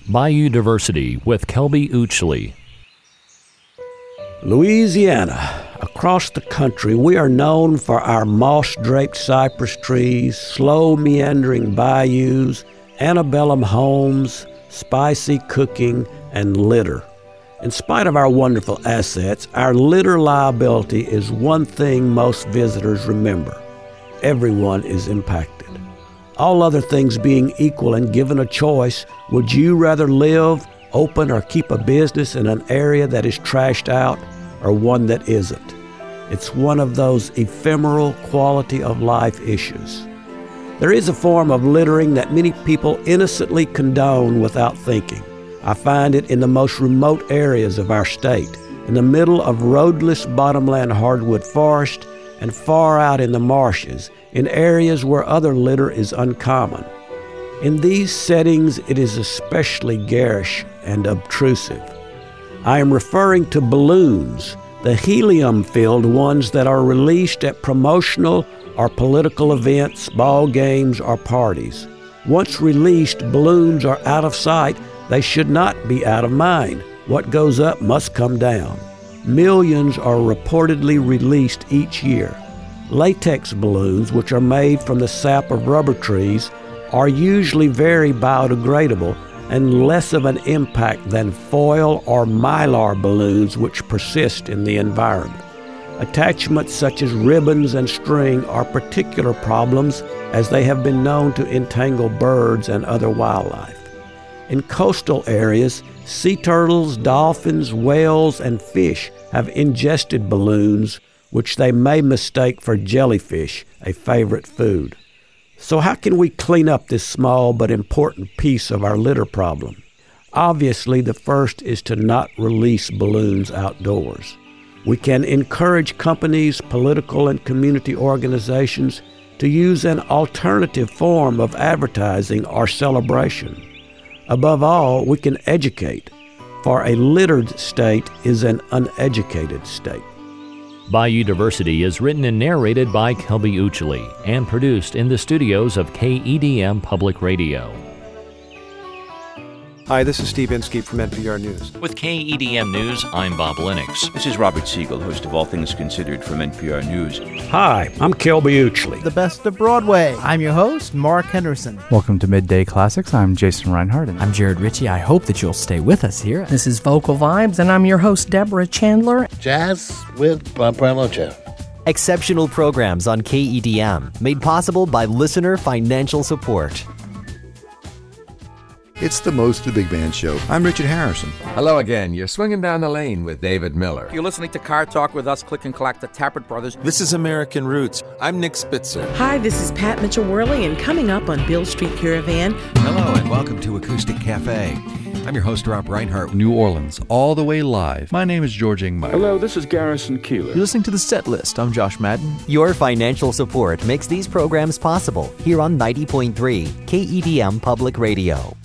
Bayou Diversity with Kelby Uchley. Louisiana. Across the country, we are known for our moss-draped cypress trees, slow meandering bayous, antebellum homes, spicy cooking, and litter. In spite of our wonderful assets, our litter liability is one thing most visitors remember. Everyone is impacted. All other things being equal and given a choice, would you rather live, open, or keep a business in an area that is trashed out, or one that isn't? It's one of those ephemeral quality of life issues. There is a form of littering that many people innocently condone without thinking. I find it in the most remote areas of our state, in the middle of roadless bottomland hardwood forest, and far out in the marshes, in areas where other litter is uncommon. In these settings, it is especially garish and obtrusive. I am referring to balloons, the helium-filled ones that are released at promotional or political events, ball games, or parties. Once released, balloons are out of sight. They should not be out of mind. What goes up must come down. Millions are reportedly released each year. Latex balloons, which are made from the sap of rubber trees, are usually very biodegradable and less of an impact than foil or mylar balloons which persist in the environment. Attachments such as ribbons and string are particular problems as they have been known to entangle birds and other wildlife. In coastal areas, sea turtles, dolphins, whales, and fish have ingested balloons which they may mistake for jellyfish, a favorite food. So how can we clean up this small but important piece of our litter problem? Obviously, the first is to not release balloons outdoors. We can encourage companies, political and community organizations to use an alternative form of advertising or celebration. Above all, we can educate, for a littered state is an uneducated state. Bayou Diversity is written and narrated by Kelby Uchley and produced in the studios of KEDM Public Radio. Hi, this is Steve Inskeep from NPR News. With KEDM News, I'm Bob Lennox. This is Robert Siegel, host of All Things Considered from NPR News. Hi, I'm Kelby Uchley. The best of Broadway. I'm your host, Mark Henderson. Welcome to Midday Classics. I'm Jason Reinhardt. I'm Jared Ritchie. I hope that you'll stay with us here. This is Vocal Vibes, and I'm your host, Deborah Chandler. Jazz with Bob Branocha. Exceptional programs on KEDM, made possible by listener financial support. It's the Most of Big Band Show. I'm Richard Harrison. Hello again. You're swinging down the lane with David Miller. You're listening to Car Talk with us, Click and Clack, the Tappert Brothers. This is American Roots. I'm Nick Spitzer. Hi, this is Pat Mitchell-Worley, and coming up on Beale Street Caravan. Hello, and welcome to Acoustic Cafe. I'm your host, Rob Reinhardt. New Orleans, all the way live. My name is George Ingmeyer. Hello, this is Garrison Keillor. You're listening to The Set List. I'm Josh Madden. Your financial support makes these programs possible here on 90.3 KEDM Public Radio.